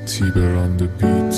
Tiber on the beat.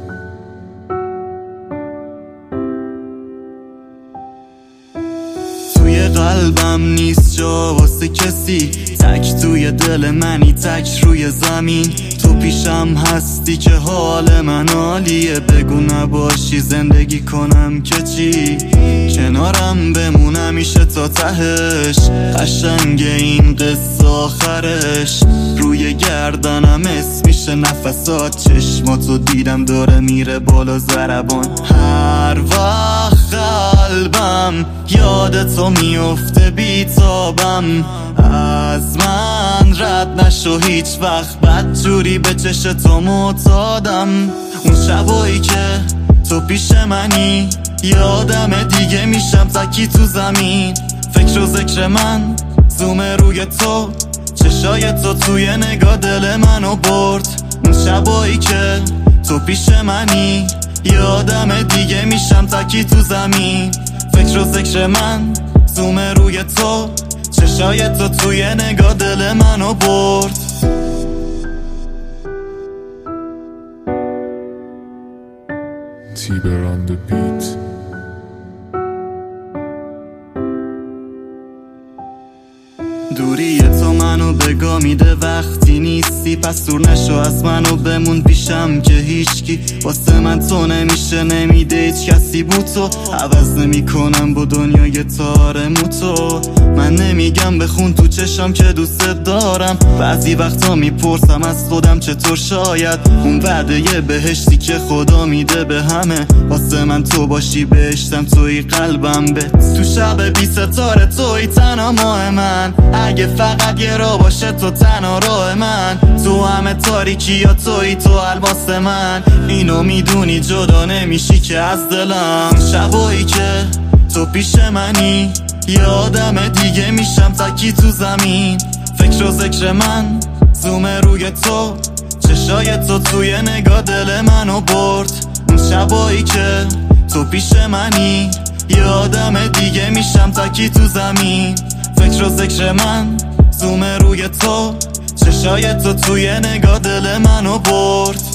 توی قلبم نیست جا واسه کسی، تک توی دل منی، تک روی زمین. تو پیشم هستی که حال من عالیه، بگو نباشی زندگی کنم که چی؟ کنارم بمون همیشه تا تهش، قشنگ این قصه آخرش. روی گردنم اسم میشه نفسات، چشماتو دیدم داره میره بالا ضربان. هر وقت قلبم یاد تو میفته بیتابم، از من رد نشو هیچ وقت، بدجوری به چش تو معتادم. اون شبایی که تو پیش منی یادم دیگه میشم تکی تو زمین. فکر و ذکر من زوم روی تو، چشای تو توی نگاه دل منو برد. اون شبایی که تو پیش منی یادم دیگه میشم تکی تو زمین. فکر و ذکر من زوم روی تو، چشای تو توی نگاه دل منو برد. Tiber on the beat. دوری تو منو بگا میده وقتی نیستی، پس دور نشو از منو بمون پیشم که هیچکی واسه من تو نمیشه، نمیده هیچ کسی بود تو. عوض نمی کنم با دنیای تار موتو، من نمیگم بخون تو چشم که دوست دارم. بعضی وقتا میپرسم از خودم چطور شاید اون وعده یه بهشتی که خدا میده به همه، واسه من تو باشی بهشتم توی قلبم به. تو شب بی ستاره توی تنها ماه من، اگه فقط یه راه باشه تو تنها راه من. تو همه تاریکی یا توی تو الماس من، اینو میدونی جدا نمیشی که از دلم. شبایی که تو پیش منی یادم دیگه میشم تکی تو زمین. فکر و ذکر من زوم روی تو، چشای تو توی نگاه دل منو برد. اون شبایی که تو پیش منی یادم دیگه میشم تکی تو زمین. فکر و ذکر من زوم روی تو، چشای تو توی نگاه دل منو برد.